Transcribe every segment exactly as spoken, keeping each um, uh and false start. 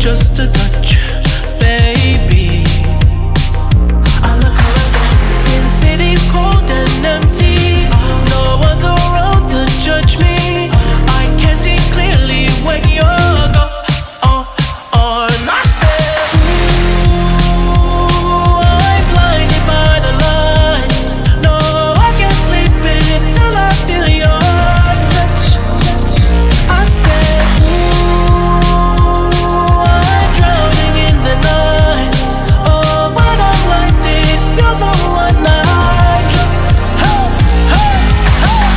just a touch, baby. I look around, see the city's cold and empty. No one's around to judge me. I can see clearly when you're gone. On I said, ooh, I'm blinded by the lights. No, I can't sleep until I feel your touch. I said, ooh, I'm drowning in the night. Oh, when I'm like this, you're the one I just, hey, hey, hey.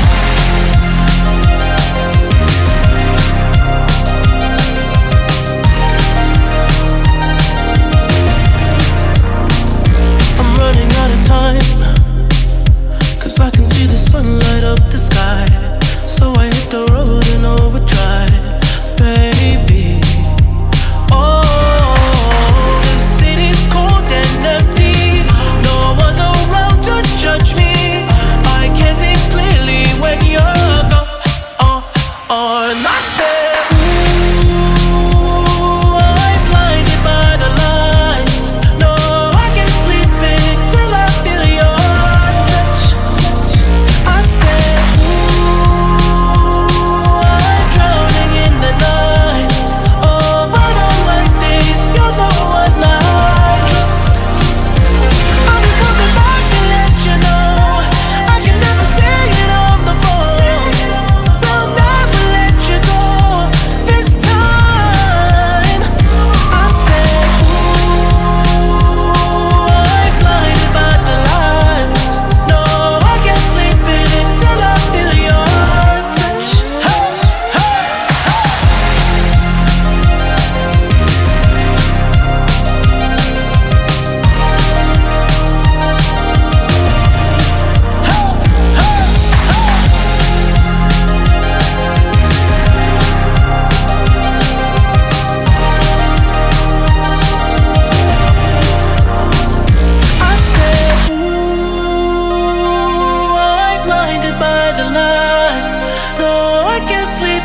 I'm running out of time, 'cause I can see the sun light up the sky. So I hit the road in overdrive, baby. Oh, the city's cold and empty. No one's around to judge me. I can see clearly when you're gone. Oh, oh, and I said, ooh, I'm blinded by the lights. No, I can't sleep until I feel your touch. I said, ooh, I'm drowning in the night. Oh, when I'm like this, you're the one I just. I'm just coming back to let you know I can never say it on the phone. They'll never let you go this time. I said, ooh, I'm blinded by the lights. No, I can't sleep until I feel your touch. Hey, hey, I said, ooh, I'm blinded by the lights. No, I can't sleep